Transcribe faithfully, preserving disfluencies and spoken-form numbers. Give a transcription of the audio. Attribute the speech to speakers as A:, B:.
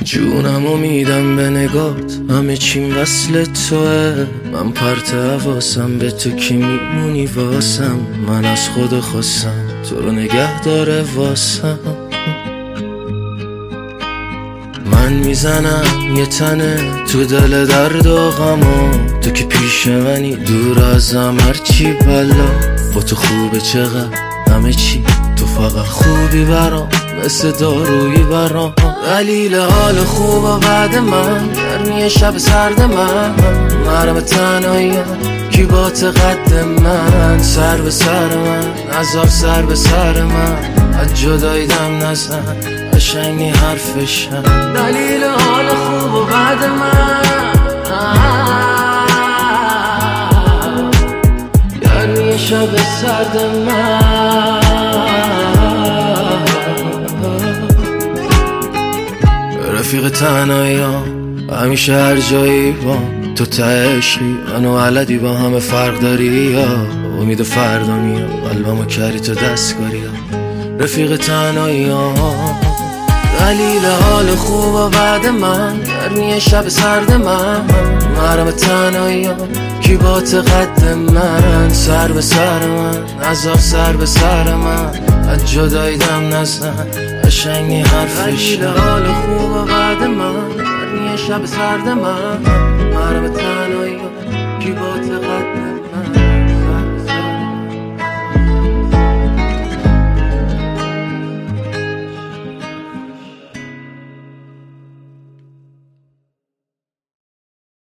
A: جونمو میدم به نگات، همه چیم وصل توه. من پرت حواسم به تو که میمونی واسم. من از خود خواستم تو رو نگه داره واسم. من میزنم یه تنه تو دل درد و غما، تو که پیش منی دور ازم هرچی بلا. با تو خوبه چقدر همه چی، تو فقط خوبی برام مثل دارویی برام. دلیل حال خوب و بعد من گرمی شب سرد من، مرم تنهاییم کی با تقد من. سر به سر من عذاب سر به سر من، از جدایی دم نزن قشنگی حرفشم. دلیل حال خوب و بعد من گرمی شب سرد من. رفیق تنهاییام همیشه هر جایی با تو تهشی، منو علدی با همه فرق داری یا امید فردا میام قلبمو کردی تو دستکاری ها. رفیق تنهاییام دلیل حال خوب و بعد من گرمی شب سرد من، مرم تنهاییام کی با تقد من. سر به سر من عذاب سر به سر من، از جدایی دم نزن قشنگی حرفش. دلیل حال خوب و بعد من گرمی شب سرد من، مرم تنهاییام کی با تقد